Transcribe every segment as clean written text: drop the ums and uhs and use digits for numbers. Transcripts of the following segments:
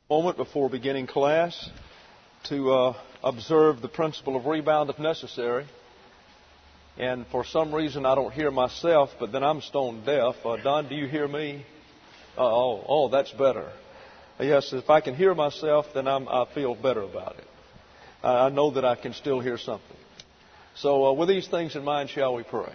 Moment before beginning class to observe the principle of rebound if necessary. And for some reason I don't hear myself, but then I'm stone deaf. Don, do you hear me? That's better. Yes, if I can hear myself, then I feel better about it. I know that I can still hear something. So with these things in mind, shall we pray?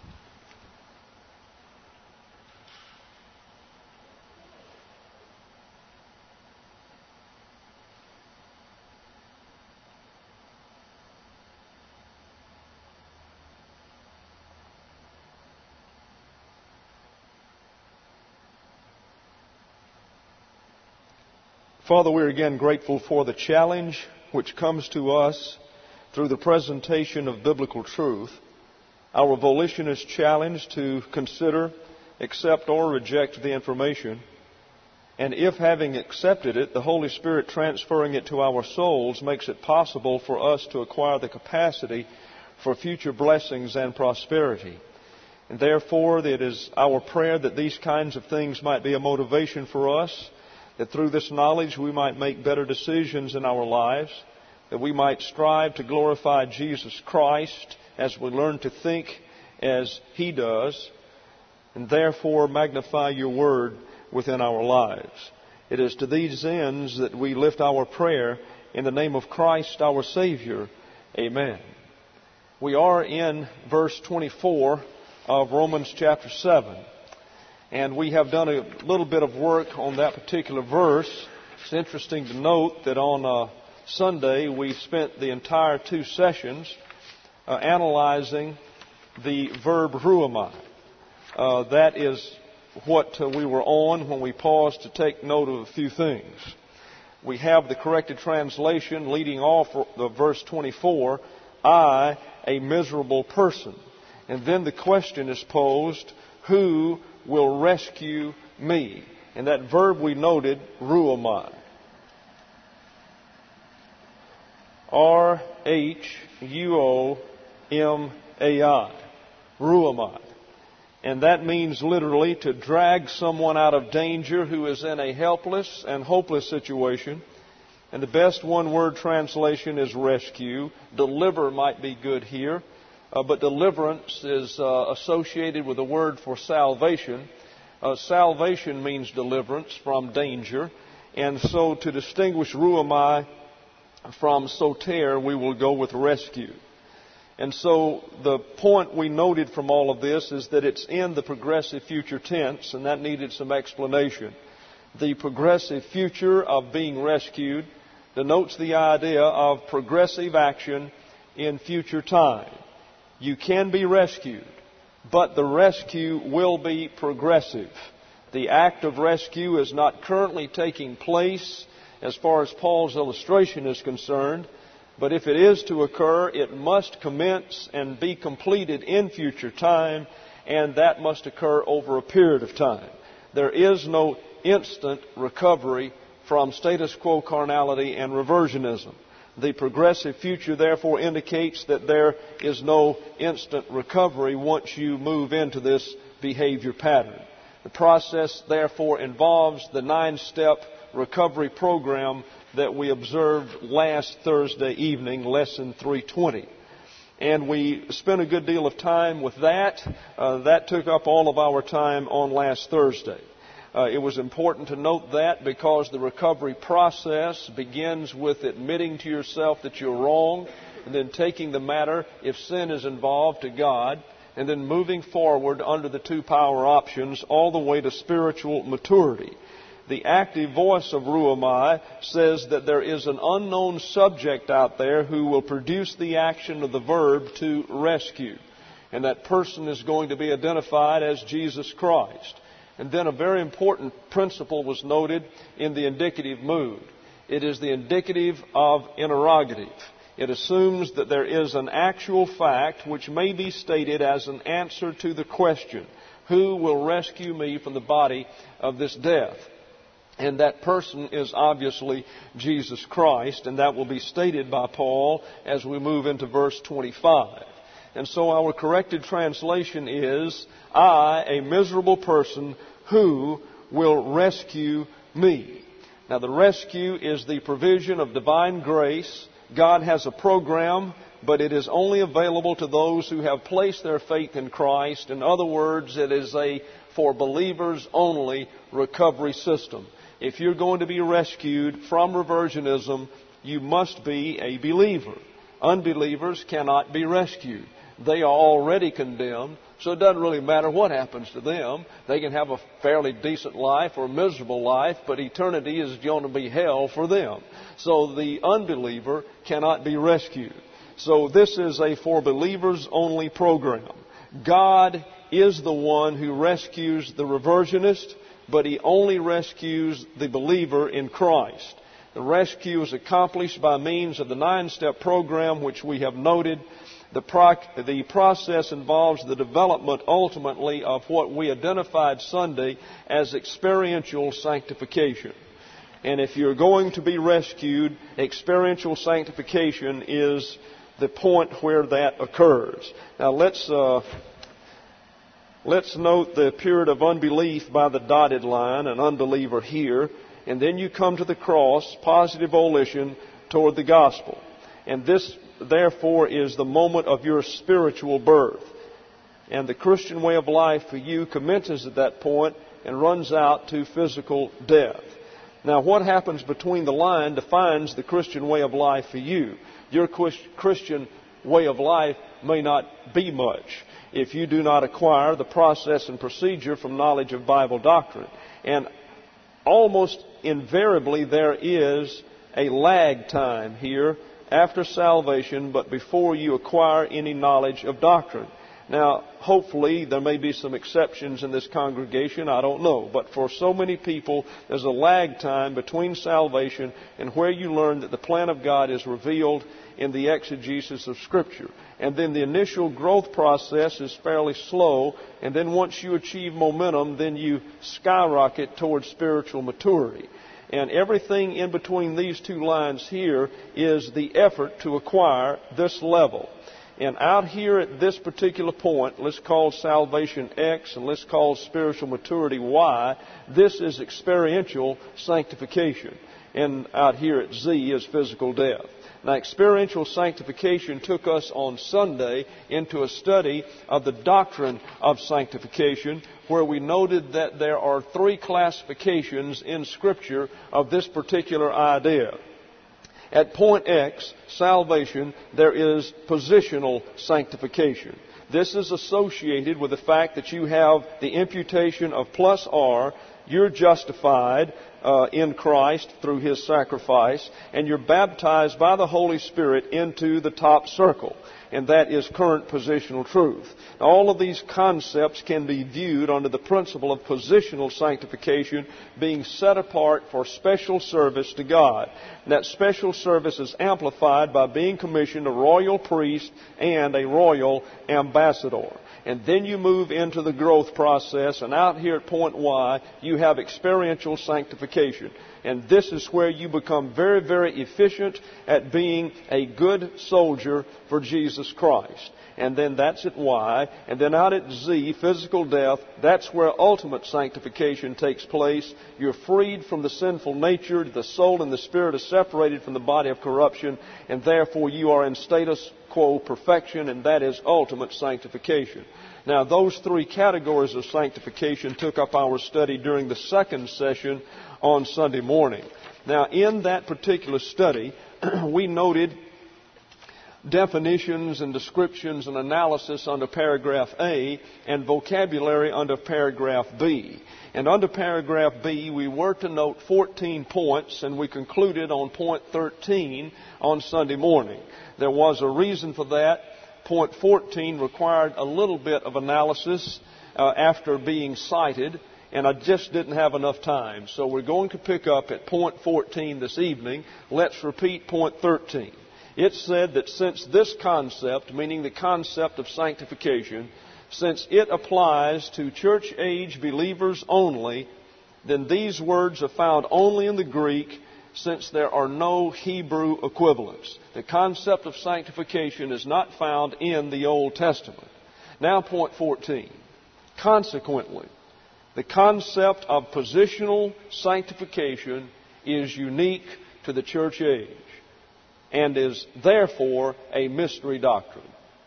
Father, we're again grateful for the challenge which comes to us through the presentation of biblical truth. Our volition is challenged to consider, accept, or reject the information. And if, having accepted it, the Holy Spirit transferring it to our souls makes it possible for us to acquire the capacity for future blessings and prosperity. And therefore, it is our prayer that these kinds of things might be a motivation for us, that through this knowledge we might make better decisions in our lives, that we might strive to glorify Jesus Christ as we learn to think as He does, and therefore magnify Your Word within our lives. It is to these ends that we lift our prayer in the name of Christ our Savior. Amen. We are in verse 24 of Romans chapter 7. And we have done a little bit of work on that particular verse. It's interesting to note that on Sunday we spent the entire 2 sessions analyzing the verb ruomai. That is what we were on when we paused to take note of a few things. We have the corrected translation leading off the verse 24, I, a miserable person. And then the question is posed, who will rescue me? And that verb we noted, ruomai. R-H-U-O-M-A-I. Ruomai. And that means literally to drag someone out of danger who is in a helpless and hopeless situation. And the best one-word translation is rescue. Deliver might be good here. But deliverance is associated with the word for salvation. Salvation means deliverance from danger. And so to distinguish ruomai from soter, we will go with rescue. And so the point we noted from all of this is that it's in the progressive future tense, and that needed some explanation. The progressive future of being rescued denotes the idea of progressive action in future time. You can be rescued, but the rescue will be progressive. The act of rescue is not currently taking place as far as Paul's illustration is concerned, but if it is to occur, it must commence and be completed in future time, and that must occur over a period of time. There is no instant recovery from status quo carnality and reversionism. The progressive future, therefore, indicates that there is no instant recovery once you move into this behavior pattern. The process, therefore, involves the 9-step recovery program that we observed last Thursday evening, Lesson 320. And we spent a good deal of time with that. That took up all of our time on last Thursday. It was important to note that because the recovery process begins with admitting to yourself that you're wrong, and then taking the matter, if sin is involved, to God, and then moving forward under the 2 power options all the way to spiritual maturity. The active voice of ruomai says that there is an unknown subject out there who will produce the action of the verb to rescue. And that person is going to be identified as Jesus Christ. And then a very important principle was noted in the indicative mood. It is the indicative of interrogative. It assumes that there is an actual fact which may be stated as an answer to the question, who will rescue me from the body of this death? And that person is obviously Jesus Christ, and that will be stated by Paul as we move into verse 25. And so our corrected translation is, I, a miserable person, who will rescue me? Now, the rescue is the provision of divine grace. God has a program, but it is only available to those who have placed their faith in Christ. In other words, it is a for believers only recovery system. If you're going to be rescued from reversionism, you must be a believer. Unbelievers cannot be rescued. They are already condemned, so it doesn't really matter what happens to them. They can have a fairly decent life or a miserable life, but eternity is going to be hell for them. So the unbeliever cannot be rescued. So this is a for believers only program. God is the one who rescues the reversionist, but He only rescues the believer in Christ. The rescue is accomplished by means of the 9-step program which we have noted. The process involves the development ultimately of what we identified Sunday as experiential sanctification. And if you're going to be rescued, experiential sanctification is the point where that occurs. Now let's note the period of unbelief by the dotted line, an unbeliever here. And then you come to the cross, positive volition toward the gospel. And this, therefore, is the moment of your spiritual birth. And the Christian way of life for you commences at that point and runs out to physical death. Now, what happens between the line defines the Christian way of life for you. Your Christian way of life may not be much if you do not acquire the process and procedure from knowledge of Bible doctrine. And almost invariably there is a lag time here after salvation, but before you acquire any knowledge of doctrine. Now, hopefully, there may be some exceptions in this congregation, I don't know. But for so many people, there's a lag time between salvation and where you learn that the plan of God is revealed in the exegesis of Scripture. And then the initial growth process is fairly slow, and then once you achieve momentum, then you skyrocket towards spiritual maturity. And everything in between these two lines here is the effort to acquire this level. And out here at this particular point, let's call salvation X and let's call spiritual maturity Y, this is experiential sanctification. And out here at Z is physical death. Now, experiential sanctification took us on Sunday into a study of the doctrine of sanctification, where we noted that there are 3 classifications in Scripture of this particular idea. At point X, salvation, there is positional sanctification. This is associated with the fact that you have the imputation of plus R. You're justified in Christ through His sacrifice, and you're baptized by the Holy Spirit into the top circle. And that is current positional truth. Now, all of these concepts can be viewed under the principle of positional sanctification, being set apart for special service to God. And that special service is amplified by being commissioned a royal priest and a royal ambassador. And then you move into the growth process, and out here at point Y, you have experiential sanctification. And this is where you become very, very efficient at being a good soldier for Jesus Christ. And then that's at Y. And then out at Z, physical death, that's where ultimate sanctification takes place. You're freed from the sinful nature. The soul and the spirit are separated from the body of corruption. And therefore you are in status quo perfection, and that is ultimate sanctification. Now, those 3 categories of sanctification took up our study during the second session on Sunday morning. Now, in that particular study, we noted definitions and descriptions and analysis under paragraph A and vocabulary under paragraph B. And under paragraph B, we were to note 14 points, and we concluded on point 13 on Sunday morning. There was a reason for that. Point 14 required a little bit of analysis after being cited, and I just didn't have enough time. So we're going to pick up at point 14 this evening. Let's repeat point 13. It said that since this concept, meaning the concept of sanctification, since it applies to church age believers only, then these words are found only in the Greek, since there are no Hebrew equivalents. The concept of sanctification is not found in the Old Testament. Now, point 14. Consequently, the concept of positional sanctification is unique to the church age and is therefore a mystery doctrine.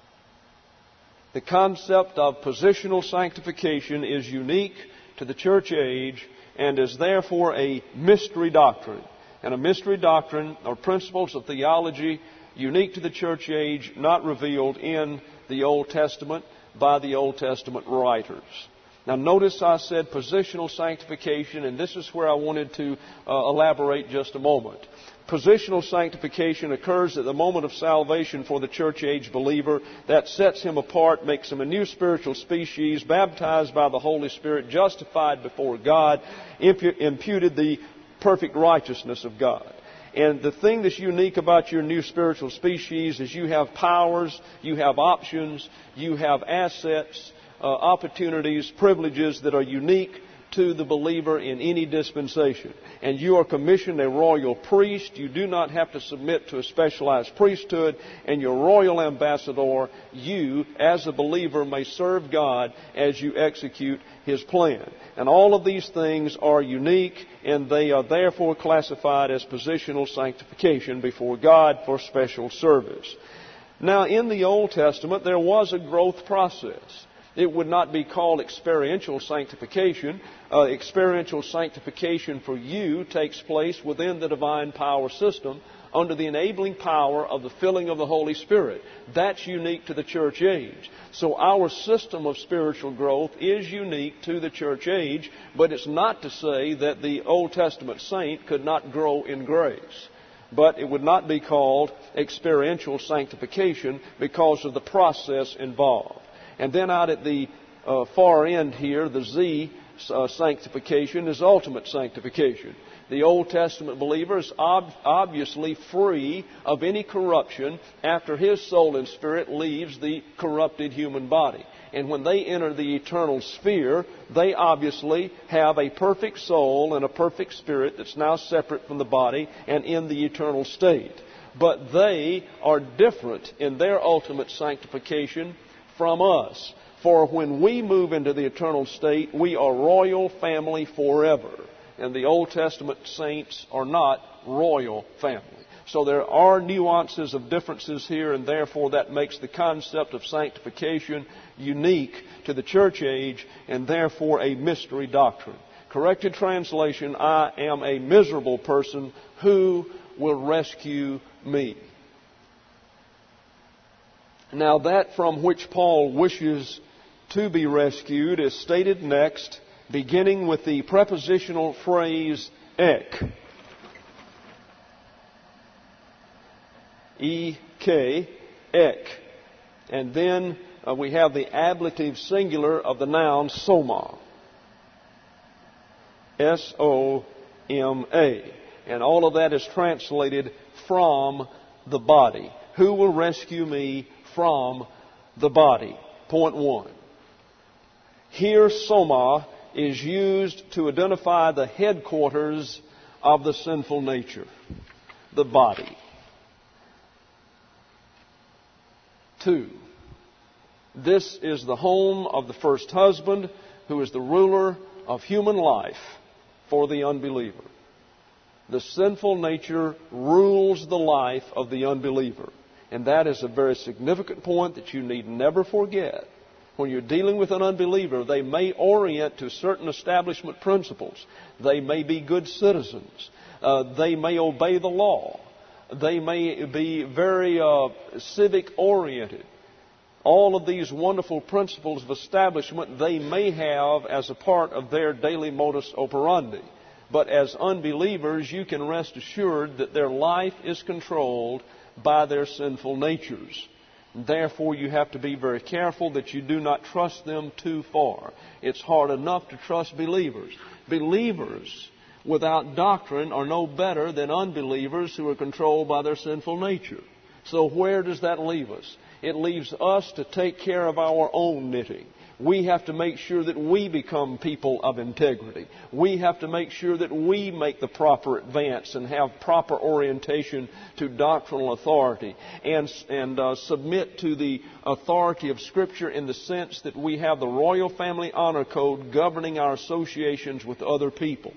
The concept of positional sanctification is unique to the church age and is therefore a mystery doctrine. And a mystery doctrine are principles of theology unique to the church age, not revealed in the Old Testament by the Old Testament writers. Now notice I said positional sanctification, and this is where I wanted to elaborate just a moment. Positional sanctification occurs at the moment of salvation for the church age believer. That sets him apart, makes him a new spiritual species, baptized by the Holy Spirit, justified before God, imputed the perfect righteousness of God. And the thing that's unique about your new spiritual species is you have powers, you have options, you have assets, opportunities, privileges that are unique to the believer in any dispensation. And you are commissioned a royal priest. You do not have to submit to a specialized priesthood. And your royal ambassador, you, as a believer, may serve God as you execute His plan. And all of these things are unique, and they are therefore classified as positional sanctification before God for special service. Now, in the Old Testament, there was a growth process. It would not be called experiential sanctification. Experiential sanctification for you takes place within the divine power system under the enabling power of the filling of the Holy Spirit. That's unique to the church age. So our system of spiritual growth is unique to the church age, but it's not to say that the Old Testament saint could not grow in grace. But it would not be called experiential sanctification because of the process involved. And then out at the far end here, the Z sanctification is ultimate sanctification. The Old Testament believer is obviously free of any corruption after his soul and spirit leaves the corrupted human body. And when they enter the eternal sphere, they obviously have a perfect soul and a perfect spirit that's now separate from the body and in the eternal state. But they are different in their ultimate sanctification from us. For when we move into the eternal state, we are royal family forever. And the Old Testament saints are not royal family. So there are nuances of differences here, and therefore that makes the concept of sanctification unique to the church age and therefore a mystery doctrine. Corrected translation, I am a miserable person. Who will rescue me? Now that from which Paul wishes to be rescued is stated next, beginning with the prepositional phrase ek. E-K, ek. And then we have the ablative singular of the noun soma. S-O-M-A. And all of that is translated from the body. Who will rescue me from the body? Point one. Here, soma is used to identify the headquarters of the sinful nature, the body. 2. This is the home of the first husband, who is the ruler of human life for the unbeliever. The sinful nature rules the life of the unbeliever. And that is a very significant point that you need never forget. When you're dealing with an unbeliever, they may orient to certain establishment principles. They may be good citizens. They may obey the law. They may be very civic-oriented. All of these wonderful principles of establishment they may have as a part of their daily modus operandi. But as unbelievers, you can rest assured that their life is controlled by their sinful natures. Therefore, you have to be very careful that you do not trust them too far. It's hard enough to trust believers. Believers without doctrine are no better than unbelievers who are controlled by their sinful nature. So where does that leave us? It leaves us to take care of our own knitting. We have to make sure that we become people of integrity. We have to make sure that we make the proper advance and have proper orientation to doctrinal authority and submit to the authority of Scripture in the sense that we have the Royal Family Honor Code governing our associations with other people.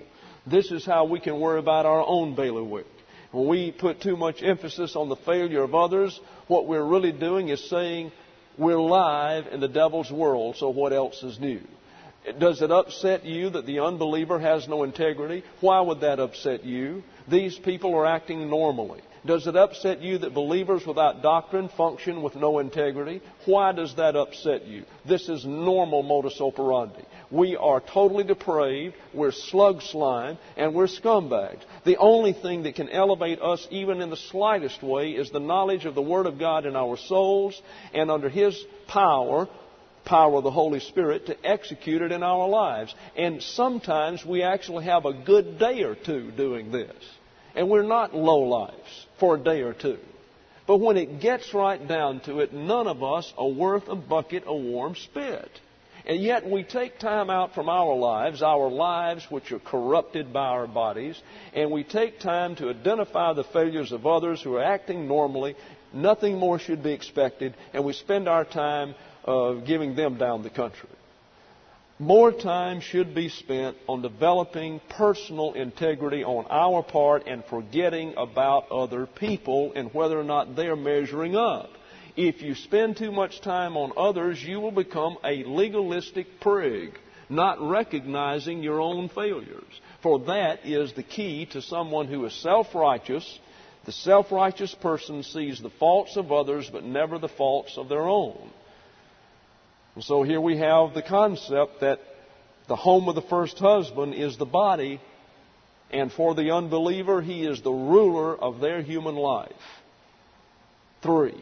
This is how we can worry about our own bailiwick. When we put too much emphasis on the failure of others, what we're really doing is saying we're live in the devil's world, so what else is new? Does it upset you that the unbeliever has no integrity? Why would that upset you? These people are acting normally. Does it upset you that believers without doctrine function with no integrity? Why does that upset you? This is normal modus operandi. We are totally depraved, we're slug slime, and we're scumbags. The only thing that can elevate us even in the slightest way is the knowledge of the Word of God in our souls, and under His power of the Holy Spirit, to execute it in our lives. And sometimes we actually have a good day or two doing this. And we're not lowlifes for a day or two. But when it gets right down to it, none of us are worth a bucket of warm spit. And yet we take time out from our lives which are corrupted by our bodies, and we take time to identify the failures of others who are acting normally. Nothing more should be expected, and we spend our time giving them down the country. More time should be spent on developing personal integrity on our part and forgetting about other people and whether or not they're measuring up. If you spend too much time on others, you will become a legalistic prig, not recognizing your own failures. For that is the key to someone who is self-righteous. The self-righteous person sees the faults of others but never the faults of their own. And so here we have the concept that the home of the first husband is the body, and for the unbeliever, he is the ruler of their human life. 3.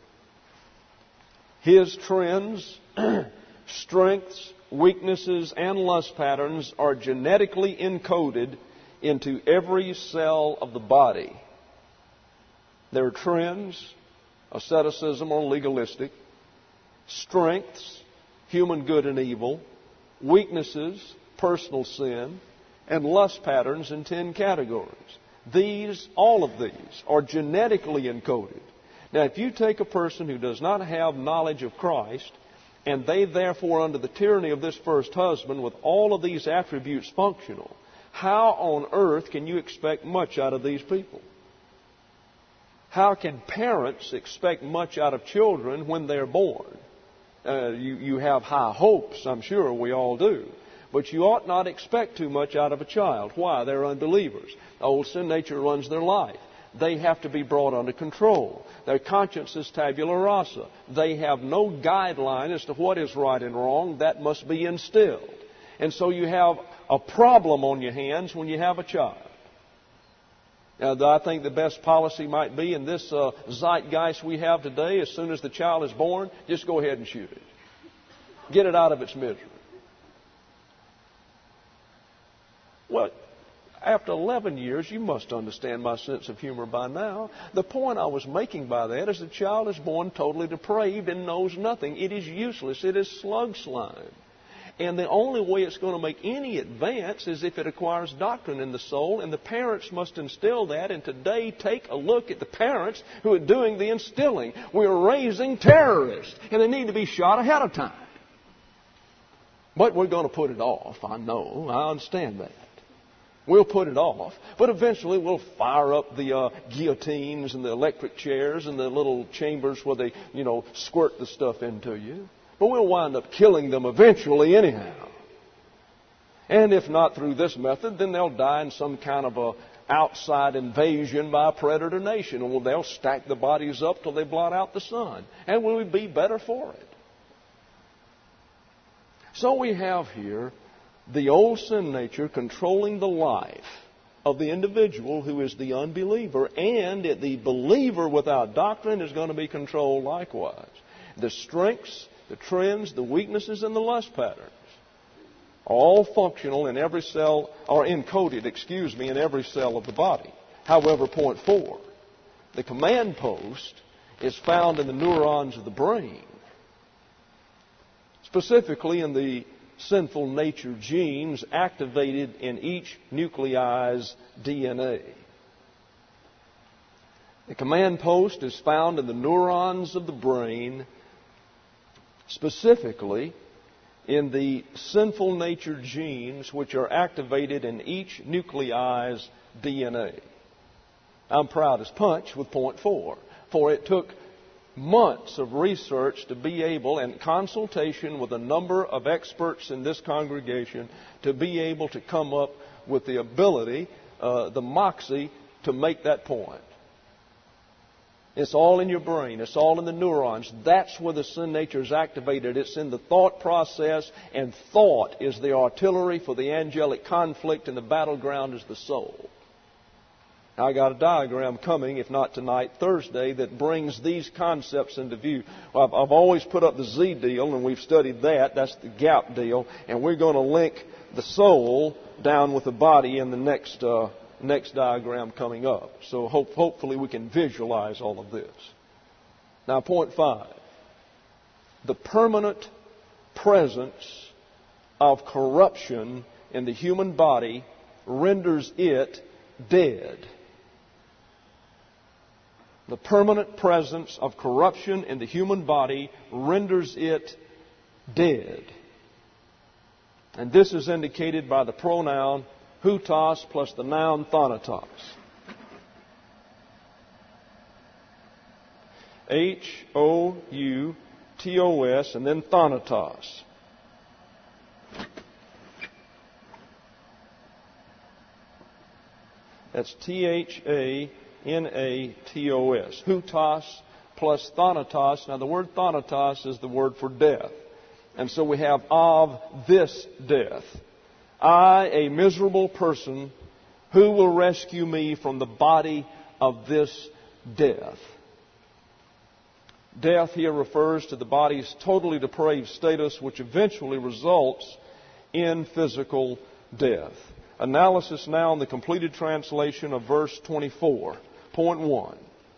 His trends, strengths, weaknesses, and lust patterns are genetically encoded into every cell of the body. Their trends, asceticism or legalistic, strengths, human good and evil, weaknesses, personal sin, and lust patterns in 10 categories. All of these are genetically encoded. Now, if you take a person who does not have knowledge of Christ, and they therefore under the tyranny of this first husband with all of these attributes functional, how on earth can you expect much out of these people? How can parents expect much out of children when they're born? You have high hopes, I'm sure we all do. But you ought not expect too much out of a child. Why? They're unbelievers. The old sin nature runs their life. They have to be brought under control. Their conscience is tabula rasa. They have no guideline as to what is right and wrong. That must be instilled. And so you have a problem on your hands when you have a child. Now, I think the best policy might be in this zeitgeist we have today, as soon as the child is born, just go ahead and shoot it. Get it out of its misery. Well, after 11 years, you must understand my sense of humor by now. The point I was making by that is the child is born totally depraved and knows nothing. It is useless. It is slug slime. And the only way it's going to make any advance is if it acquires doctrine in the soul, and the parents must instill that. And today, take a look at the parents who are doing the instilling. We're raising terrorists, and they need to be shot ahead of time. But we're going to put it off. I know. I understand that. We'll put it off. But eventually we'll fire up the guillotines and the electric chairs and the little chambers where they, squirt the stuff into you. But we'll wind up killing them eventually anyhow. And if not through this method, then they'll die in some kind of a outside invasion by a predator nation. And they'll stack the bodies up till they blot out the sun. And we'll be better for it. So we have here the old sin nature controlling the life of the individual who is the unbeliever. And the believer without doctrine is going to be controlled likewise. The strengths, the trends, the weaknesses, and the lust patterns are all functional in every cell, or encoded, in every cell of the body. However, point 4, the command post is found in the neurons of the brain, specifically in the sinful nature genes activated in each nuclei's DNA. The command post is found in the neurons of the brain, specifically in the sinful nature genes which are activated in each nuclei's DNA. I'm proud as punch with point 4, for it took months of research to be able, in consultation with a number of experts in this congregation, to be able to come up with the ability, the moxie, to make that point. It's all in your brain. It's all in the neurons. That's where the sin nature is activated. It's in the thought process, and thought is the artillery for the angelic conflict, and the battleground is the soul. I got a diagram coming, if not tonight, Thursday, that brings these concepts into view. I've always put up the Z deal, and we've studied that. That's the gap deal. And we're going to link the soul down with the body in the next diagram coming up. So hopefully we can visualize all of this. Now, point 5. The permanent presence of corruption in the human body renders it dead. The permanent presence of corruption in the human body renders it dead. And this is indicated by the pronoun hutos plus the noun thanatos. H-O-U-T-O-S and then thanatos. That's T-H-A-N-A-T-O-S. Hutos plus thanatos. Now the word thanatos is the word for death. And so we have of this death. I, a miserable person, who will rescue me from the body of this death? Death here refers to the body's totally depraved status, which eventually results in physical death. Analysis now in the completed translation of verse 24. Point 1.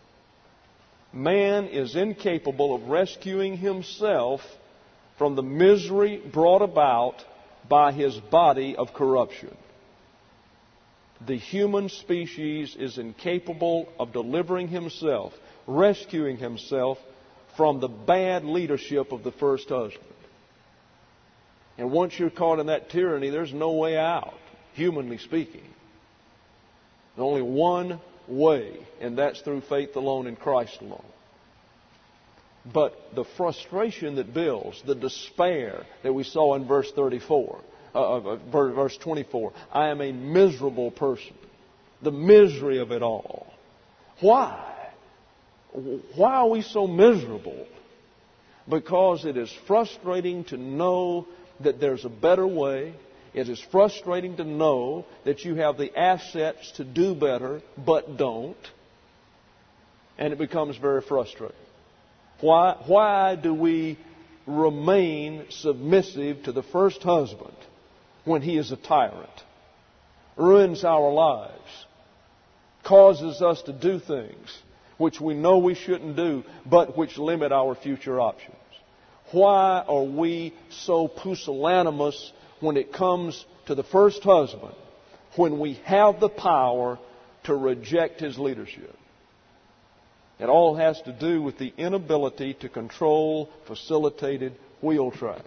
Man is incapable of rescuing himself from the misery brought about by his body of corruption. The human species is incapable of delivering himself, rescuing himself from the bad leadership of the first husband. And once you're caught in that tyranny, there's no way out, humanly speaking. There's only one way, and that's through faith alone in Christ alone. But the frustration that builds, the despair that we saw in verse 24, verse 24, I am a miserable person. The misery of it all. Why? Why are we so miserable? Because it is frustrating to know that there's a better way. It is frustrating to know that you have the assets to do better, but don't. And it becomes very frustrating. Why do we remain submissive to the first husband when he is a tyrant? Ruins our lives. Causes us to do things which we know we shouldn't do, but which limit our future options. Why are we so pusillanimous when it comes to the first husband, when we have the power to reject his leadership? It all has to do with the inability to control facilitated wheel tracks.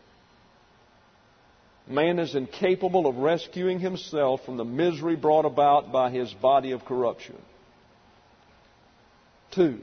Man is incapable of rescuing himself from the misery brought about by his body of corruption. 2.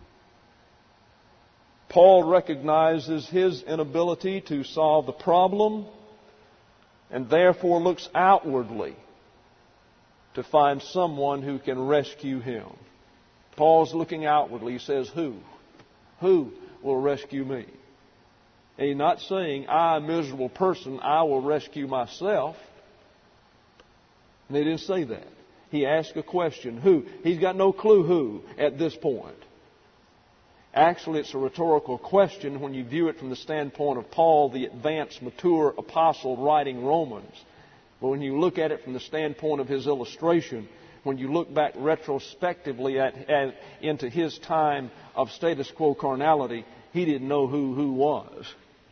Paul recognizes his inability to solve the problem and therefore looks outwardly to find someone who can rescue him. Paul's looking outwardly. He says, who? Who will rescue me? And he's not saying, I, a miserable person, I will rescue myself. And he didn't say that. He asked a question, who? He's got no clue who at this point. Actually, it's a rhetorical question when you view it from the standpoint of Paul, the advanced, mature apostle writing Romans. But when you look at it from the standpoint of his illustration, when you look back retrospectively into his time of status quo carnality, he didn't know who was.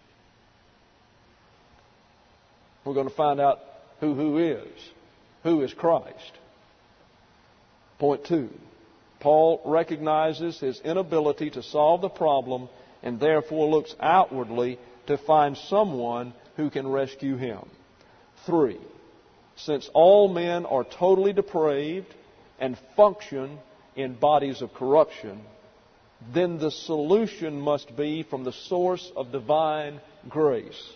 We're going to find out who is. Who is Christ? Point 2. Paul recognizes his inability to solve the problem and therefore looks outwardly to find someone who can rescue him. 3, since all men are totally depraved and function in bodies of corruption, then the solution must be from the source of divine grace.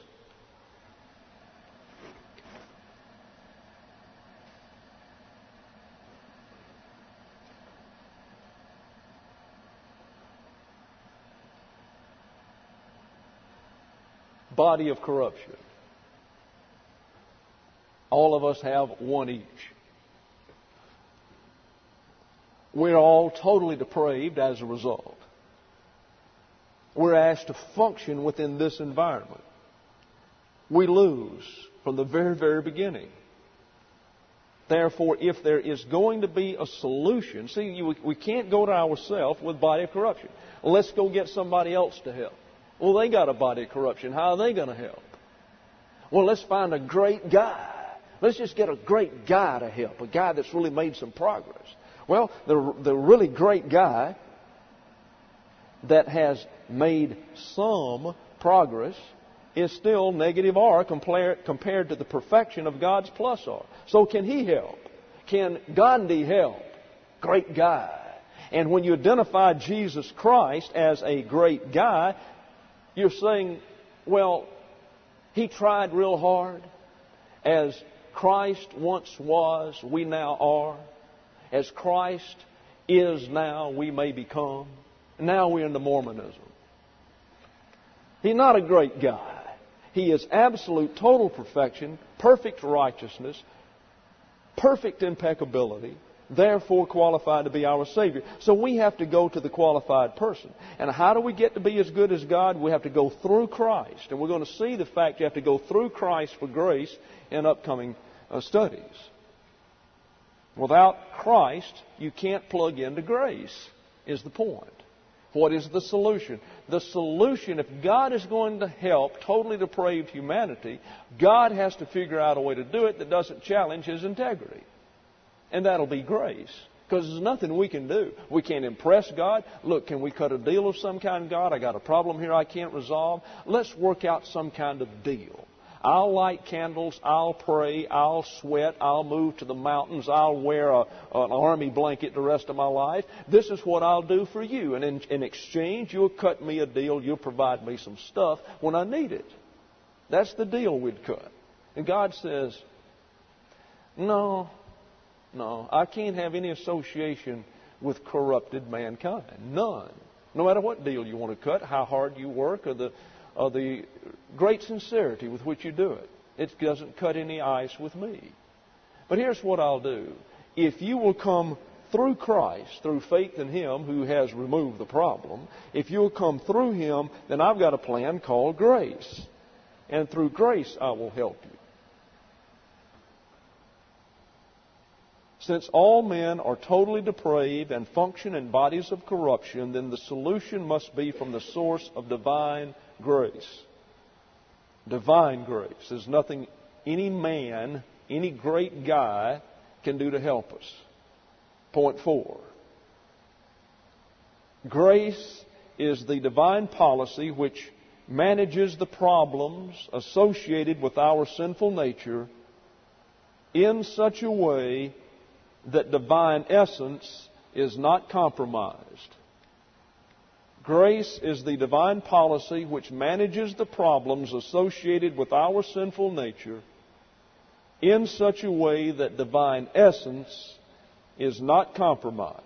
Body of corruption. All of us have one each. We're all totally depraved as a result. We're asked to function within this environment. We lose from the very, very beginning. Therefore, if there is going to be a solution, we can't go to ourselves with body of corruption. Let's go get somebody else to help. Well, they got a body of corruption. How are they going to help? Well, let's find a great guy. Let's just get a great guy to help, a guy that's really made some progress. Well, the really great guy that has made some progress is still negative R compared to the perfection of God's plus R. So can he help? Can Gandhi help? Great guy. And when you identify Jesus Christ as a great guy, you're saying, well, he tried real hard. As Christ once was, we now are. As Christ is now, we may become. Now we're into Mormonism. He's not a great guy. He is absolute, total perfection, perfect righteousness, perfect impeccability, therefore qualified to be our Savior. So we have to go to the qualified person. And how do we get to be as good as God? We have to go through Christ. And we're going to see the fact you have to go through Christ for grace in upcoming studies. Without Christ, you can't plug into grace, is the point. What is the solution? The solution, if God is going to help totally depraved humanity, God has to figure out a way to do it that doesn't challenge His integrity. And that'll be grace. Because there's nothing we can do. We can't impress God. Look, can we cut a deal of some kind, God? I got a problem here I can't resolve. Let's work out some kind of deal. I'll light candles, I'll pray, I'll sweat, I'll move to the mountains, I'll wear an army blanket the rest of my life. This is what I'll do for you. And in exchange, you'll cut me a deal, you'll provide me some stuff when I need it. That's the deal we'd cut. And God says, no, I can't have any association with corrupted mankind. None. No matter what deal you want to cut, how hard you work, or the great sincerity with which you do it. It doesn't cut any ice with me. But here's what I'll do. If you will come through Christ, through faith in Him who has removed the problem, if you'll come through Him, then I've got a plan called grace. And through grace I will help you. Since all men are totally depraved and function in bodies of corruption, then the solution must be from the source of divine grace. Divine grace. There's nothing any man, any great guy can do to help us. Point 4. Grace is the divine policy which manages the problems associated with our sinful nature in such a way that divine essence is not compromised. Grace is the divine policy which manages the problems associated with our sinful nature in such a way that divine essence is not compromised.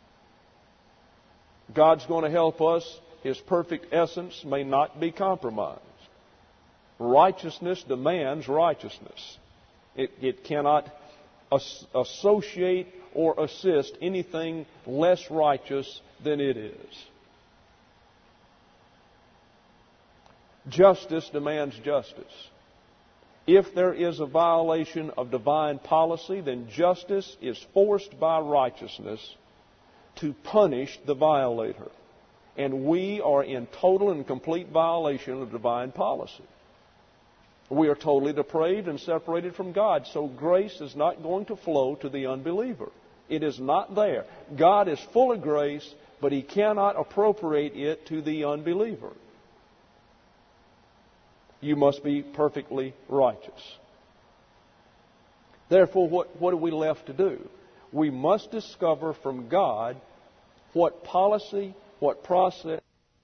God's going to help us. His perfect essence may not be compromised. Righteousness demands righteousness. It cannot associate or assist anything less righteous than it is. Justice demands justice. If there is a violation of divine policy, then justice is forced by righteousness to punish the violator. And we are in total and complete violation of divine policy. We are totally depraved and separated from God. So grace is not going to flow to the unbeliever. It is not there. God is full of grace, but He cannot appropriate it to the unbeliever. You must be perfectly righteous. Therefore, what are we left to do? We must discover from God what policy, what process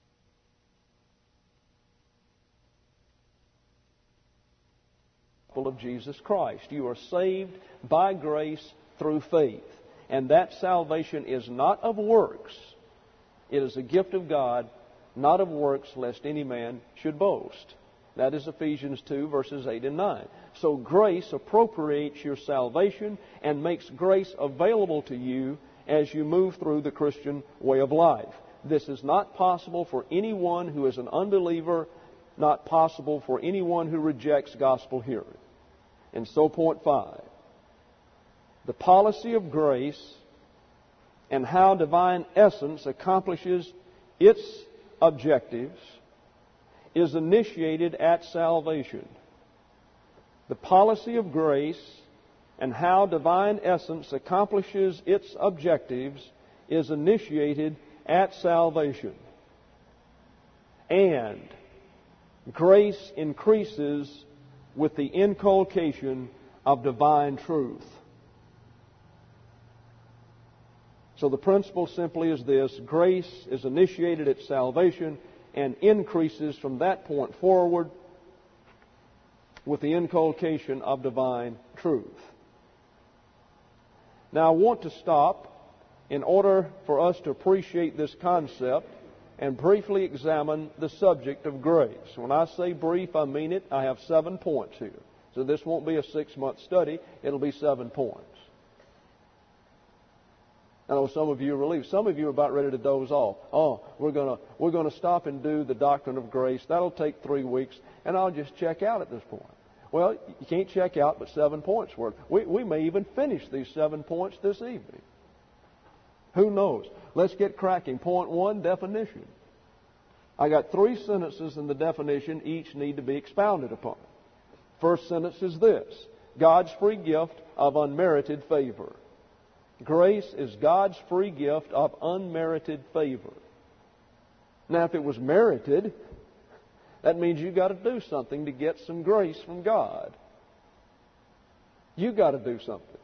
of Jesus Christ. You are saved by grace through faith. And that salvation is not of works. It is a gift of God, not of works, lest any man should boast. That is Ephesians 2, verses 8 and 9. So grace appropriates your salvation and makes grace available to you as you move through the Christian way of life. This is not possible for anyone who is an unbeliever, not possible for anyone who rejects gospel hearing. And so, point 5. The policy of grace and how divine essence accomplishes its objectives is initiated at salvation. The policy of grace and how divine essence accomplishes its objectives is initiated at salvation. And grace increases with the inculcation of divine truth. So the principle simply is this: grace is initiated at salvation and increases from that point forward with the inculcation of divine truth. Now, I want to stop in order for us to appreciate this concept and briefly examine the subject of grace. When I say brief, I mean it. I have 7 points here. So this won't be a 6-month study. It'll be 7 points. I know some of you are relieved. Some of you are about ready to doze off. Oh, we're going to stop and do the doctrine of grace. That'll take 3 weeks, and I'll just check out at this point. Well, you can't check out but 7 points worth. We may even finish these 7 points this evening. Who knows? Let's get cracking. Point 1, definition. I got 3 sentences in the definition. Each need to be expounded upon. First sentence is this: God's free gift of unmerited favor. Grace is God's free gift of unmerited favor. Now, if it was merited, that means you've got to do something to get some grace from God. You've got to do something.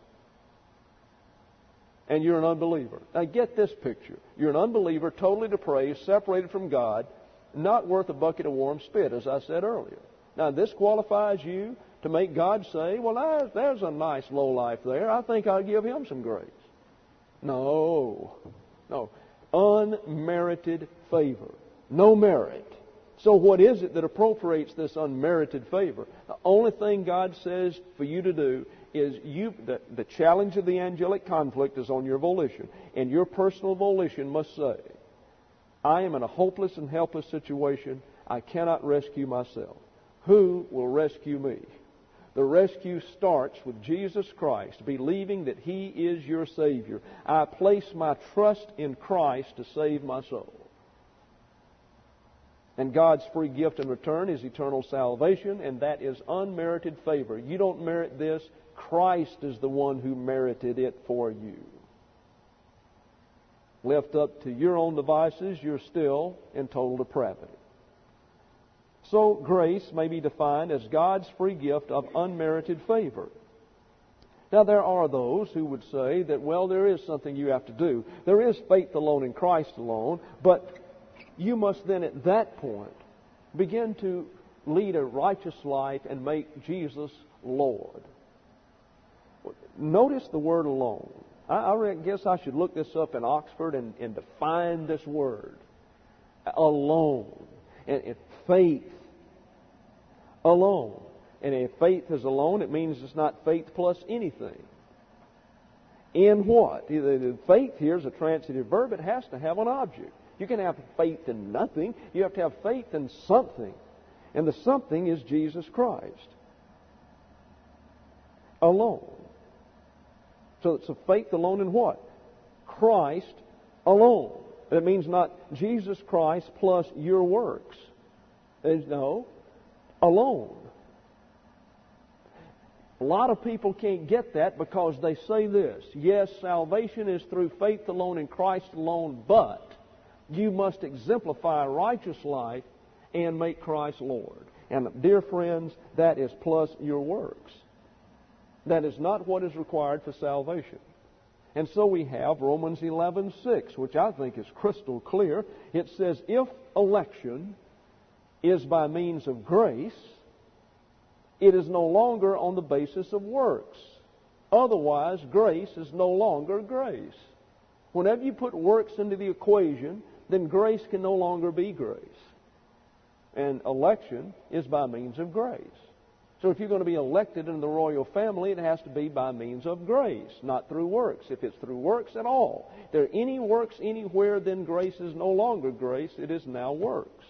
And you're an unbeliever. Now, get this picture. You're an unbeliever, totally depraved, separated from God, not worth a bucket of warm spit, as I said earlier. Now, this qualifies you to make God say, well, there's a nice lowlife there. I think I'll give him some grace. No. Unmerited favor. No merit. So what is it that appropriates this unmerited favor? The only thing God says for you to do is the challenge of the angelic conflict is on your volition. And your personal volition must say, I am in a hopeless and helpless situation. I cannot rescue myself. Who will rescue me? The rescue starts with Jesus Christ, believing that He is your Savior. I place my trust in Christ to save my soul. And God's free gift in return is eternal salvation, and that is unmerited favor. You don't merit this. Christ is the one who merited it for you. Left up to your own devices, you're still in total depravity. So grace may be defined as God's free gift of unmerited favor. Now, there are those who would say that, well, there is something you have to do. There is faith alone in Christ alone, but you must then at that point begin to lead a righteous life and make Jesus Lord. Notice the word alone. I guess I should look this up in Oxford and define this word. Alone. And faith. Alone. And if faith is alone, it means it's not faith plus anything. In what? The faith here is a transitive verb. It has to have an object. You can have faith in nothing. You have to have faith in something. And the something is Jesus Christ. Alone. So it's a faith alone in what? Christ alone. It means not Jesus Christ plus your works. No. Alone. A lot of people can't get that because they say this: yes, salvation is through faith alone in Christ alone, but you must exemplify a righteous life and make Christ Lord. And dear friends, that is plus your works. That is not what is required for salvation. And so we have Romans 11:6, which I think is crystal clear. It says, if election is by means of grace, it is no longer on the basis of works. Otherwise, grace is no longer grace. Whenever you put works into the equation, then grace can no longer be grace. And election is by means of grace. So if you're going to be elected into the royal family, it has to be by means of grace, not through works. If it's through works at all, if there are any works anywhere, then grace is no longer grace. It is now works.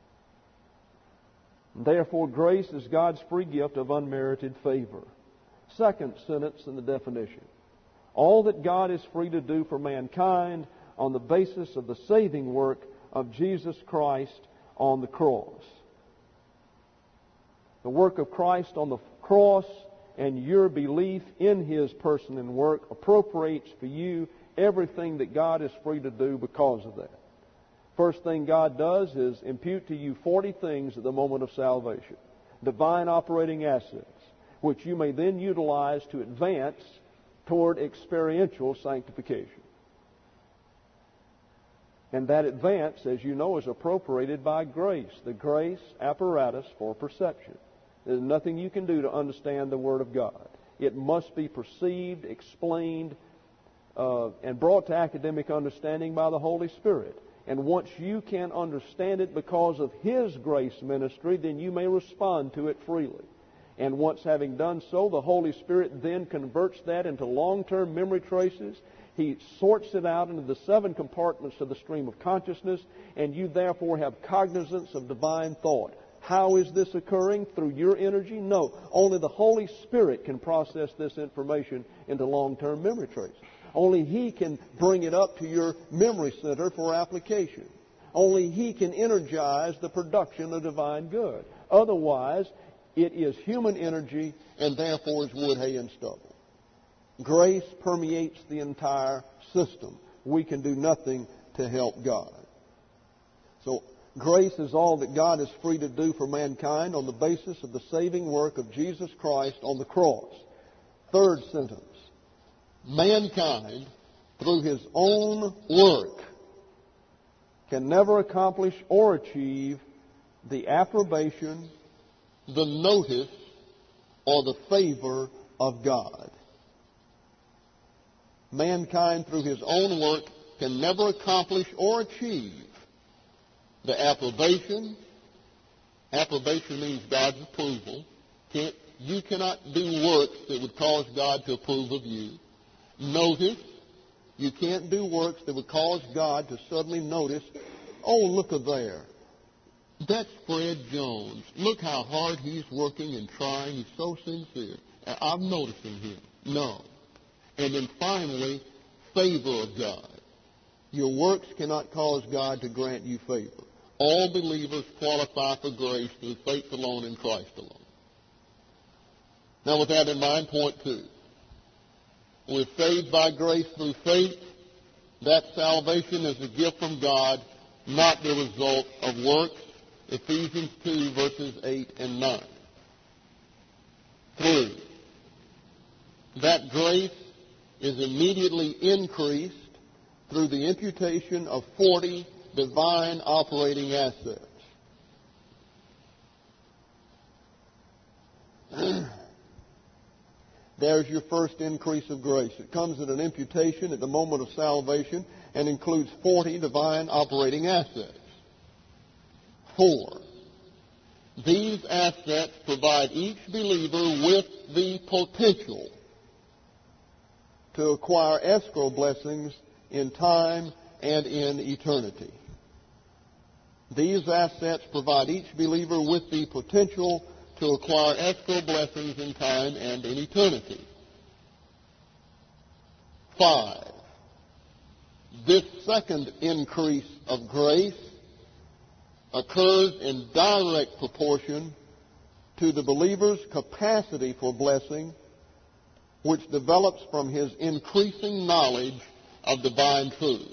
Therefore, grace is God's free gift of unmerited favor. Second sentence in the definition. All that God is free to do for mankind on the basis of the saving work of Jesus Christ on the cross. The work of Christ on the cross and your belief in His person and work appropriates for you everything that God is free to do because of that. First thing God does is impute to you 40 things at the moment of salvation. Divine operating assets, which you may then utilize to advance toward experiential sanctification. And that advance, as you know, is appropriated by grace, the grace apparatus for perception. There's nothing you can do to understand the Word of God. It must be perceived, explained, and brought to academic understanding by the Holy Spirit. And once you can understand it because of His grace ministry, then you may respond to it freely. And once having done so, the Holy Spirit then converts that into long-term memory traces. He sorts it out into the 7 compartments of the stream of consciousness, and you therefore have cognizance of divine thought. How is this occurring? Through your energy? No. Only the Holy Spirit can process this information into long-term memory traces. Only He can bring it up to your memory center for application. Only He can energize the production of divine good. Otherwise, it is human energy and therefore is wood, hay, and stubble. Grace permeates the entire system. We can do nothing to help God. So, grace is all that God is free to do for mankind on the basis of the saving work of Jesus Christ on the cross. Third sentence. Mankind, through his own work, can never accomplish or achieve the approbation, the notice, or the favor of God. Mankind, through his own work, can never accomplish or achieve the approbation. Approbation means God's approval. You cannot do works that would cause God to approve of you. Notice, you can't do works that would cause God to suddenly notice, oh, look there. That's Fred Jones. Look how hard he's working and trying. He's so sincere. I'm noticing him. No. And then finally, favor of God. Your works cannot cause God to grant you favor. All believers qualify for grace through faith alone in Christ alone. Now with that in mind, point 2. We're saved by grace through faith. That salvation is a gift from God, not the result of works. Ephesians 2, verses 8 and 9. 3. That grace is immediately increased through the imputation of 40 divine operating assets. There's your first increase of grace. It comes at an imputation at the moment of salvation and includes 40 divine operating assets. 4. These assets provide each believer with the potential to acquire escrow blessings in time and in eternity. These assets provide each believer with the potential to acquire escrow blessings in time and in eternity. 5. This second increase of grace occurs in direct proportion to the believer's capacity for blessing, which develops from his increasing knowledge of divine truth.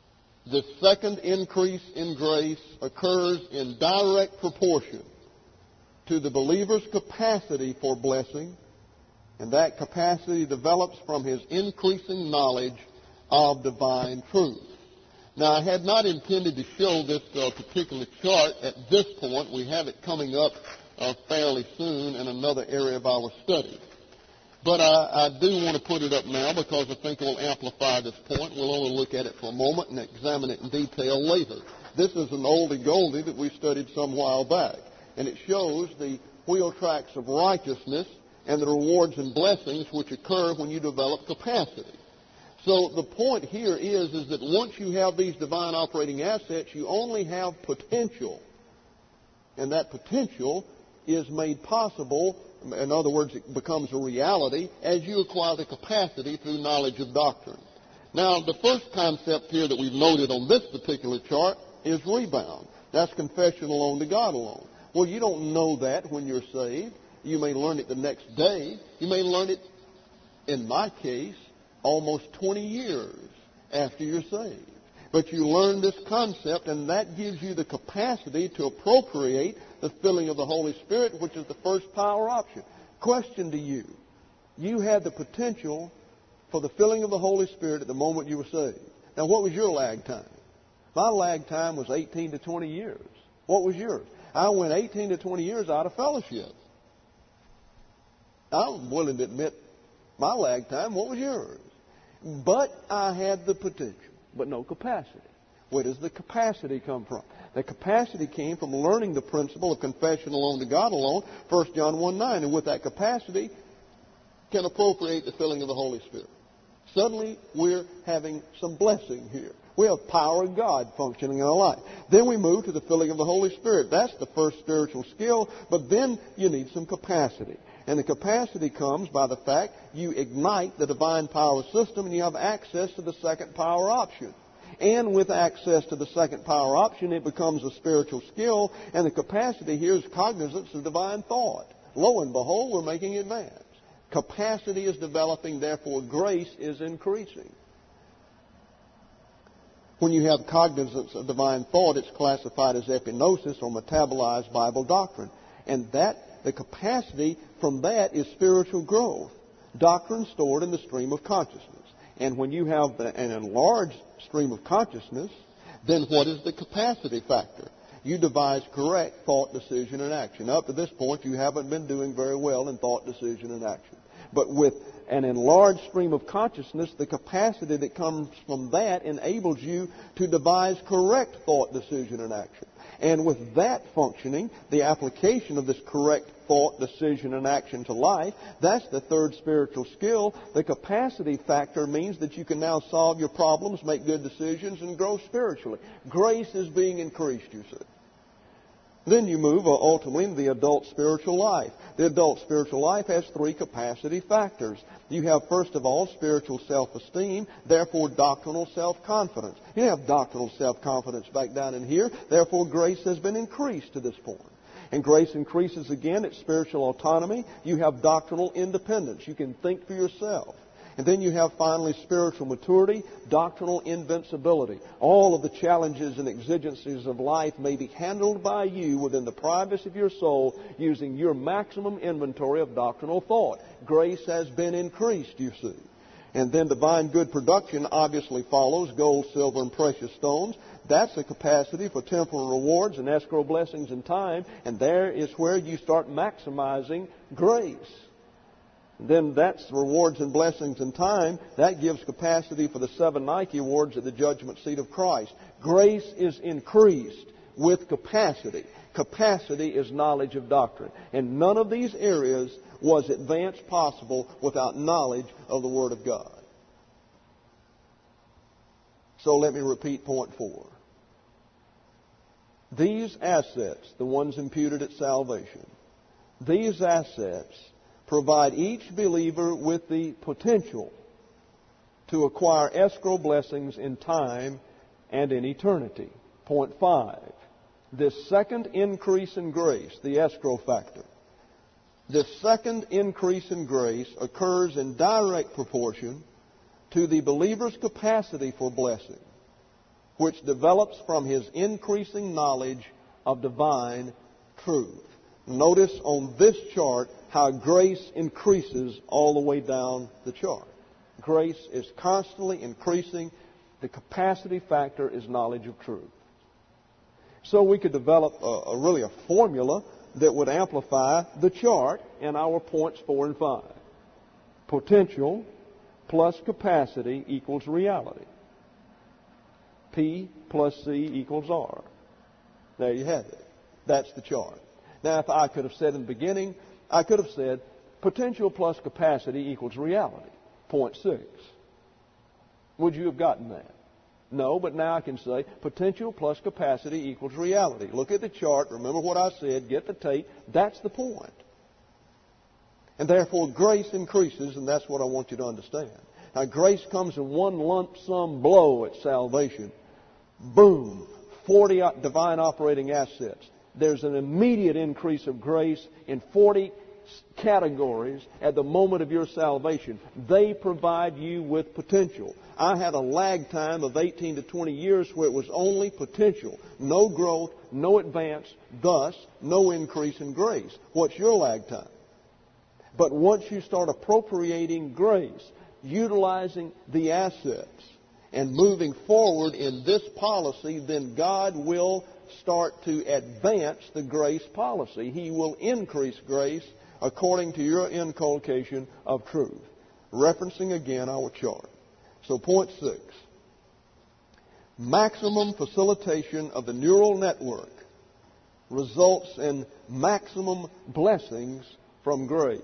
The second increase in grace occurs in direct proportion to the believer's capacity for blessing, and that capacity develops from his increasing knowledge of divine truth. Now, I had not intended to show this particular chart at this point. We have it coming up fairly soon in another area of our study. But I do want to put it up now because I think it will amplify this point. We'll only look at it for a moment and examine it in detail later. This is an oldie goldie that we studied some while back, and it shows the wheel tracks of righteousness and the rewards and blessings which occur when you develop capacity. So the point here is that once you have these divine operating assets, you only have potential. And that potential is made possible, in other words, it becomes a reality as you acquire the capacity through knowledge of doctrine. Now, the first concept here that we've noted on this particular chart is rebound. That's confession alone to God alone. Well, you don't know that when you're saved. You may learn it the next day. You may learn it, in my case, almost 20 years after you're saved. But you learn this concept, and that gives you the capacity to appropriate the filling of the Holy Spirit, which is the first power option. Question to you. You had the potential for the filling of the Holy Spirit at the moment you were saved. Now, what was your lag time? My lag time was 18 to 20 years. What was yours? I went 18 to 20 years out of fellowship. I'm willing to admit my lag time. What was yours? But I had the potential, but no capacity. Where does the capacity come from? The capacity came from learning the principle of confession alone to God alone, 1 John 1:9. And with that capacity, can appropriate the filling of the Holy Spirit. Suddenly, we're having some blessing here. We have power of God functioning in our life. Then we move to the filling of the Holy Spirit. That's the first spiritual skill, but then you need some capacity. And the capacity comes by the fact you ignite the divine power system and you have access to the second power option. And with access to the second power option, it becomes a spiritual skill, and the capacity here is cognizance of divine thought. Lo and behold, we're making advance. Capacity is developing, therefore grace is increasing. When you have cognizance of divine thought, it's classified as epinosis or metabolized Bible doctrine. And the capacity from that is spiritual growth. Doctrine stored in the stream of consciousness. And when you have an enlarged stream of consciousness, then what is the capacity factor? You devise correct thought, decision, and action. Up to this point, you haven't been doing very well in thought, decision, and action. But with an enlarged stream of consciousness, the capacity that comes from that enables you to devise correct thought, decision, and action. And with that functioning, the application of this correct thought, decision, and action to life, that's the third spiritual skill. The capacity factor means that you can now solve your problems, make good decisions, and grow spiritually. Grace is being increased, you see. Then you move ultimately into the adult spiritual life. The adult spiritual life has three capacity factors. You have, first of all, spiritual self-esteem, therefore doctrinal self-confidence. You have doctrinal self-confidence back down in here, therefore grace has been increased to this point. And grace increases again its spiritual autonomy. You have doctrinal independence. You can think for yourself. And then you have finally spiritual maturity, doctrinal invincibility. All of the challenges and exigencies of life may be handled by you within the privacy of your soul using your maximum inventory of doctrinal thought. Grace has been increased, you see. And then divine good production obviously follows, gold, silver, and precious stones. That's the capacity for temporal rewards and escrow blessings in time. And there is where you start maximizing grace. Then that's rewards and blessings in time. That gives capacity for the 7 Nike awards at the judgment seat of Christ. Grace is increased with capacity. Capacity is knowledge of doctrine. And none of these areas was advanced possible without knowledge of the Word of God. So let me repeat point 4. These assets, the ones imputed at salvation, these assets provide each believer with the potential to acquire escrow blessings in time and in eternity. Point 5. This second increase in grace, the escrow factor, this second increase in grace occurs in direct proportion to the believer's capacity for blessing, which develops from his increasing knowledge of divine truth. Notice on this chart how grace increases all the way down the chart. Grace is constantly increasing. The capacity factor is knowledge of truth. So we could develop really a formula that would amplify the chart in our points 4 and 5. Potential plus capacity equals reality. P plus C equals R. There you have it. That's the chart. Now, if I could have said in the beginning, I could have said potential plus capacity equals reality. Point 6. Would you have gotten that? No, but now I can say potential plus capacity equals reality. Look at the chart. Remember what I said. Get the tape. That's the point. And therefore, grace increases, and that's what I want you to understand. Now, grace comes in one lump sum blow at salvation. Boom. 40 divine operating assets. There's an immediate increase of grace in 40 categories at the moment of your salvation. They provide you with potential. I had a lag time of 18 to 20 years where it was only potential. No growth, no advance, thus no increase in grace. What's your lag time? But once you start appropriating grace, utilizing the assets, and moving forward in this policy, then God will start to advance the grace policy. He will increase grace according to your inculcation of truth. Referencing again our chart. So point 6. Maximum facilitation of the neural network results in maximum blessings from grace.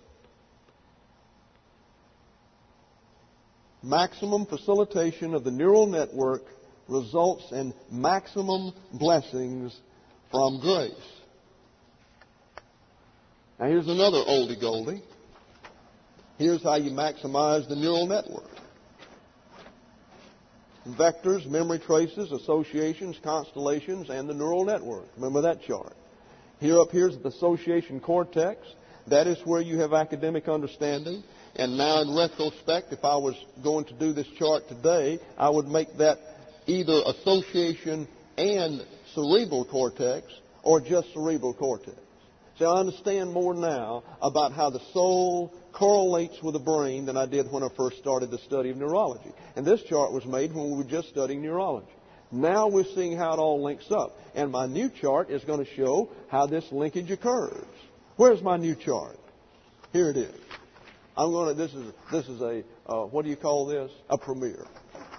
Maximum facilitation of the neural network results in maximum blessings from grace. Now here's another oldie goldie. Here's how you maximize the neural network. Vectors, memory traces, associations, constellations, and the neural network. Remember that chart. Here's the association cortex. That is where you have academic understanding. And now in retrospect, if I was going to do this chart today, I would make that either association and cerebral cortex or just cerebral cortex. So I understand more now about how the soul correlates with the brain than I did when I first started the study of neurology. And this chart was made when we were just studying neurology. Now we're seeing how it all links up. And my new chart is going to show how this linkage occurs. Where's my new chart? Here it is. This is a what do you call this? A premiere.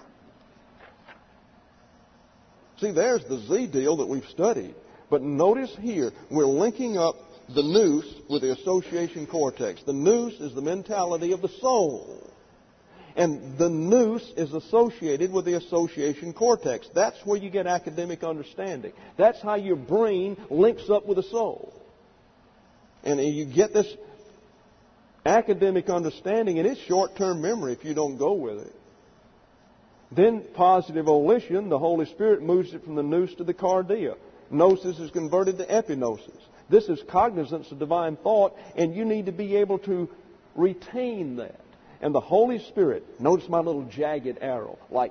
See, there's the Z deal that we've studied. But notice here, we're linking up the nous with the association cortex. The nous is the mentality of the soul. And the nous is associated with the association cortex. That's where you get academic understanding. That's how your brain links up with the soul. And you get this academic understanding, and it's short-term memory if you don't go with it. Then positive volition, the Holy Spirit moves it from the nous to the cardia. Gnosis is converted to epignosis. This is cognizance of divine thought, and you need to be able to retain that. And the Holy Spirit, notice my little jagged arrow, like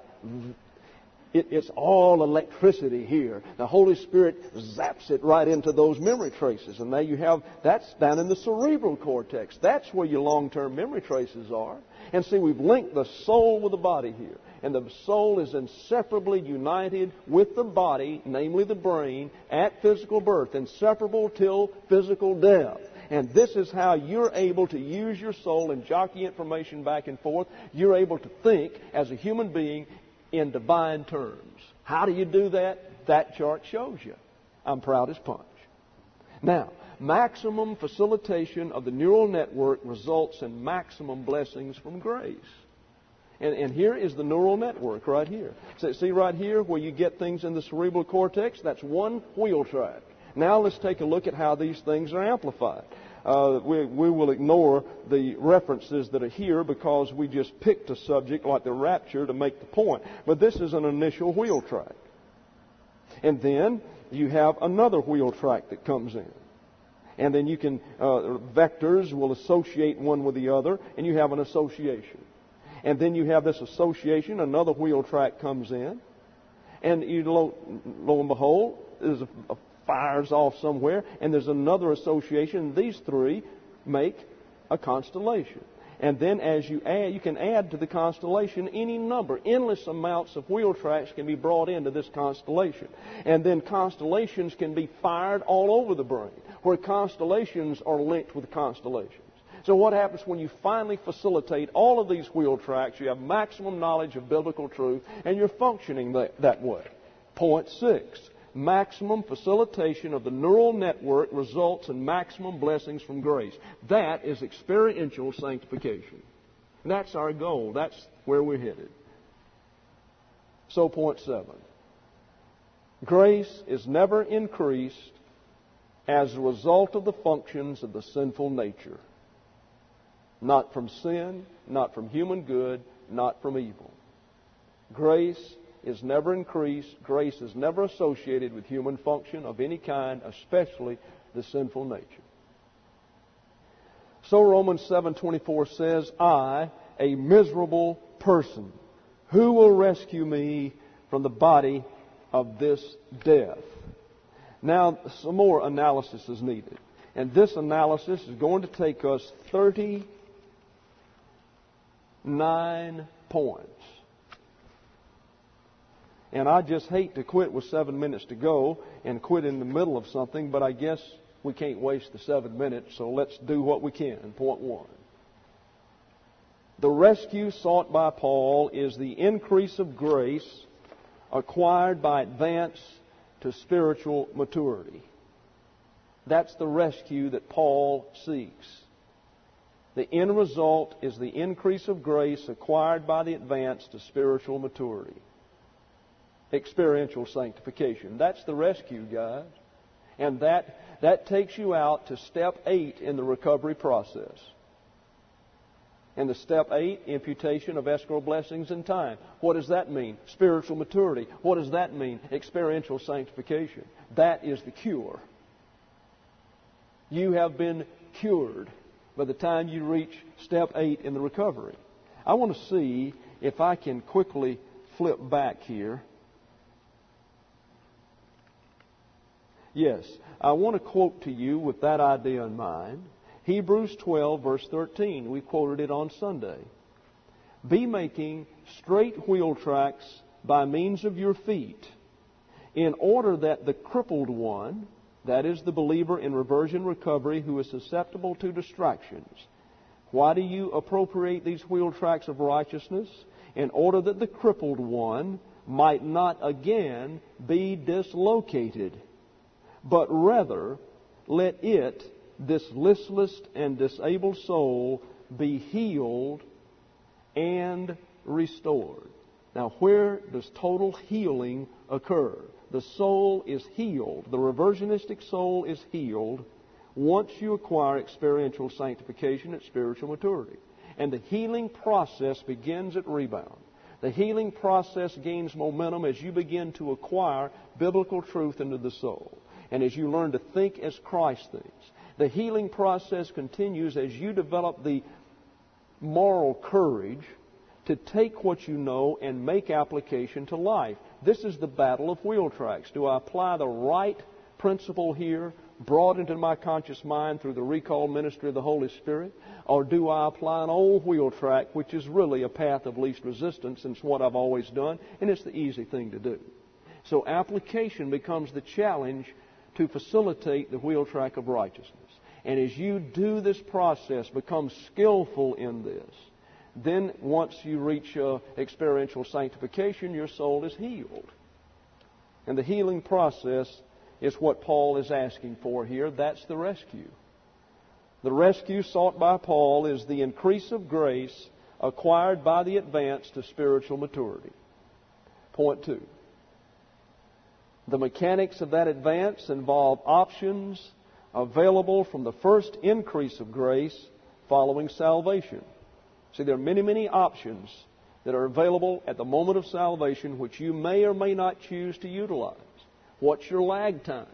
it's all electricity here. The Holy Spirit zaps it right into those memory traces. And there you have, that's down in the cerebral cortex. That's where your long-term memory traces are. And see, we've linked the soul with the body here. And the soul is inseparably united with the body, namely the brain, at physical birth, inseparable till physical death. And this is how you're able to use your soul and jockey information back and forth. You're able to think as a human being in divine terms. How do you do that? That chart shows you. I'm proud as punch. Now, maximum facilitation of the neural network results in maximum blessings from grace. And here is the neural network right here. So, see right here where you get things in the cerebral cortex? That's one wheel track. Now let's take a look at how these things are amplified. We will ignore the references that are here because we just picked a subject like the rapture to make the point. But this is an initial wheel track. And then you have another wheel track that comes in. And then you can, vectors will associate one with the other, and you have an association. And then you have this association, another wheel track comes in. And lo and behold, there's a fires off somewhere, and there's another association. These three make a constellation. And then as you add, you can add to the constellation any number. Endless amounts of wheel tracks can be brought into this constellation. And then constellations can be fired all over the brain, where constellations are linked with constellations. So what happens when you finally facilitate all of these wheel tracks? You have maximum knowledge of biblical truth, and you're functioning that way. Point 6. Maximum facilitation of the neural network results in maximum blessings from grace. That is experiential sanctification. And that's our goal. That's where we're headed. So point 7. Grace is never increased as a result of the functions of the sinful nature. Not from sin, not from human good, not from evil. Grace is never increased. Grace is never associated with human function of any kind, especially the sinful nature. So Romans 7:24 says, I, a miserable person, who will rescue me from the body of this death? Now, some more analysis is needed. And this analysis is going to take us 39 points. And I just hate to quit with 7 minutes to go and quit in the middle of something, but I guess we can't waste the 7 minutes, so let's do what we can. Point 1. The rescue sought by Paul is the increase of grace acquired by advance to spiritual maturity. That's the rescue that Paul seeks. The end result is the increase of grace acquired by the advance to spiritual maturity. Experiential sanctification. That's the rescue, guys. And that takes you out to step 8 in the recovery process. And the step 8, imputation of escrow blessings in time. What does that mean? Spiritual maturity. What does that mean? Experiential sanctification. That is the cure. You have been cured by the time you reach step 8 in the recovery. I want to see if I can quickly flip back here. Yes, I want to quote to you with that idea in mind. Hebrews 12, verse 13. We quoted it on Sunday. Be making straight wheel tracks by means of your feet, in order that the crippled one, that is the believer in reversion recovery who is susceptible to distractions. Why do you appropriate these wheel tracks of righteousness? In order that the crippled one might not again be dislocated, but rather let it, this listless and disabled soul, be healed and restored. Now, where does total healing occur? The soul is healed. The reversionistic soul is healed once you acquire experiential sanctification at spiritual maturity. And the healing process begins at rebound. The healing process gains momentum as you begin to acquire biblical truth into the soul. And as you learn to think as Christ thinks. The healing process continues as you develop the moral courage to take what you know and make application to life. This is the battle of wheel tracks. Do I apply the right principle here, brought into my conscious mind through the recall ministry of the Holy Spirit? Or do I apply an old wheel track, which is really a path of least resistance, and it's what I've always done, and it's the easy thing to do. So application becomes the challenge to facilitate the wheel track of righteousness. And as you do this process, become skillful in this, then once you reach experiential sanctification, your soul is healed. And the healing process is what Paul is asking for here. That's the rescue. The rescue sought by Paul is the increase of grace acquired by the advance to spiritual maturity. Point 2. The mechanics of that advance involve options available from the first increase of grace following salvation. See, there are many, many options that are available at the moment of salvation which you may or may not choose to utilize. What's your lag time?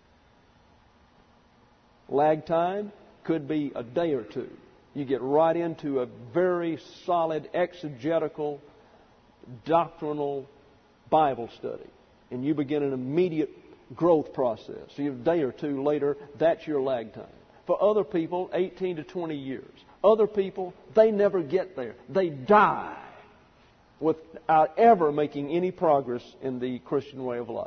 Lag time could be a day or two. You get right into a very solid exegetical, doctrinal Bible study. And you begin an immediate growth process. So a day or two later, that's your lag time. For other people, 18 to 20 years. Other people, they never get there. They die without ever making any progress in the Christian way of life.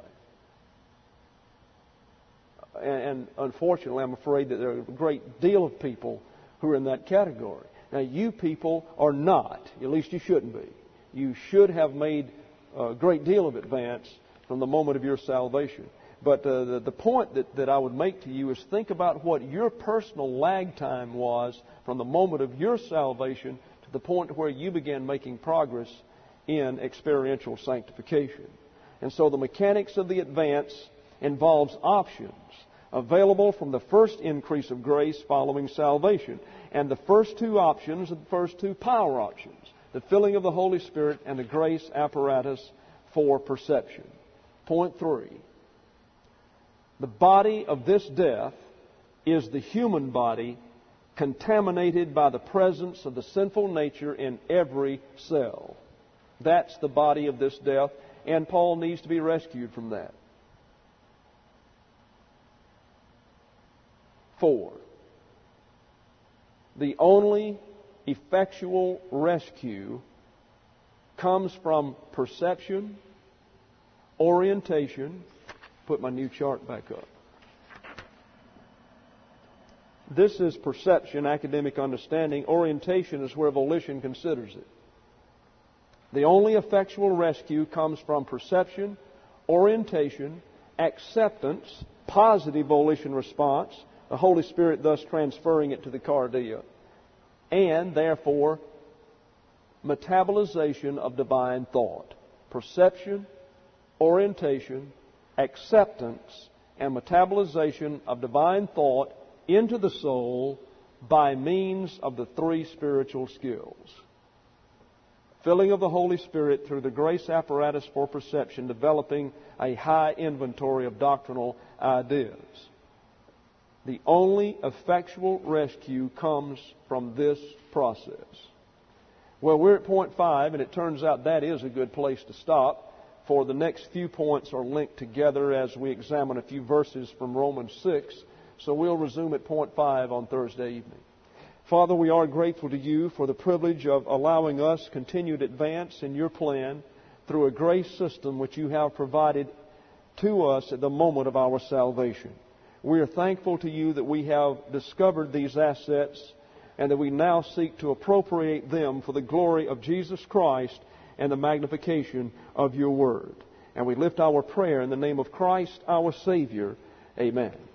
And unfortunately, I'm afraid that there are a great deal of people who are in that category. Now, you people are not. At least you shouldn't be. You should have made a great deal of advance from the moment of your salvation. But the point that I would make to you is think about what your personal lag time was from the moment of your salvation to the point where you began making progress in experiential sanctification. And so the mechanics of the advance involves options available from the first increase of grace following salvation. And the first two options are the first two power options, the filling of the Holy Spirit and the grace apparatus for perception. Point 3. The body of this death is the human body contaminated by the presence of the sinful nature in every cell. That's the body of this death, and Paul needs to be rescued from that. 4. The only effectual rescue comes from perception, orientation. Put my new chart back up. This is perception, academic understanding. Orientation is where volition considers it. The only effectual rescue comes from perception, orientation, acceptance, positive volition response, the Holy Spirit thus transferring it to the cardia, and therefore metabolization of divine thought. Perception, orientation, acceptance, and metabolization of divine thought into the soul by means of the three spiritual skills. Filling of the Holy Spirit through the grace apparatus for perception, developing a high inventory of doctrinal ideas. The only effectual rescue comes from this process. Well, we're at point 5, and it turns out that is a good place to stop, for the next few points are linked together as we examine a few verses from Romans 6. So we'll resume at point 5 on Thursday evening. Father, we are grateful to you for the privilege of allowing us continued advance in your plan through a grace system which you have provided to us at the moment of our salvation. We are thankful to you that we have discovered these assets and that we now seek to appropriate them for the glory of Jesus Christ and the magnification of your word. And we lift our prayer in the name of Christ, our Savior. Amen.